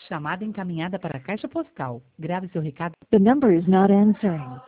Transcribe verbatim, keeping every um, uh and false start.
Chamada encaminhada para a caixa postal. Grave seu recado. The number is not answering.